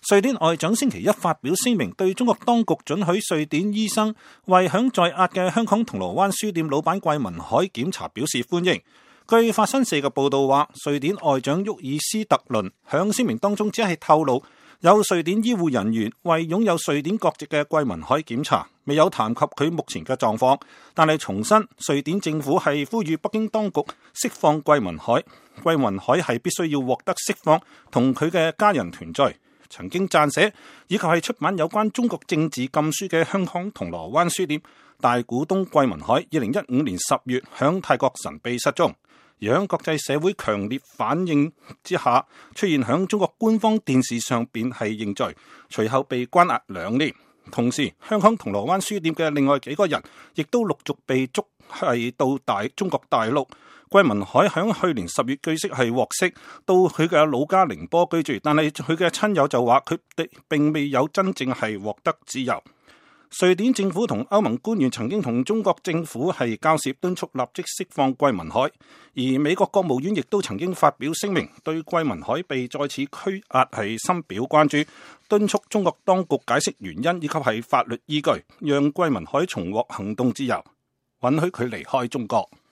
瑞典外長星期一發表聲明，對中國當局准許瑞典醫生為響在押嘅香港銅鑼灣書店老闆桂民海檢查表示歡迎。據法新社嘅報道話，瑞典外長沃爾斯特倫響聲明當中只係透露有瑞典醫護人員為擁有瑞典國籍嘅桂民海檢查，未有談及佢目前嘅狀況，但係重申瑞典政府係呼籲北京當局釋放桂民海。桂民海係必須要獲得釋放，同佢嘅家人團聚。曾經撰寫以及係出版有關中國政治禁書嘅香港銅鑼灣書店大股東桂民海2015年10月響泰國神秘失蹤，而響國際社會強烈反應之下，出現響中國官方電視上邊係認罪，隨後被關押2年。同時，香港銅鑼灣書店嘅另外幾個人亦都陸續被捉係到中國大陸。桂民海響去年10月據悉係獲釋到佢嘅老家寧波居住，但係佢嘅親友就話佢哋並未有真正係獲得自由。瑞典政府同歐盟官員曾經同中國政府係交涉，敦促立即釋放桂民海，而美國國務院亦都曾經發表聲明，對桂民海被再次拘押係深表關注，敦促中國當局解釋原因以及係法律依據，讓桂民海重獲行動自由，允許佢離開中國。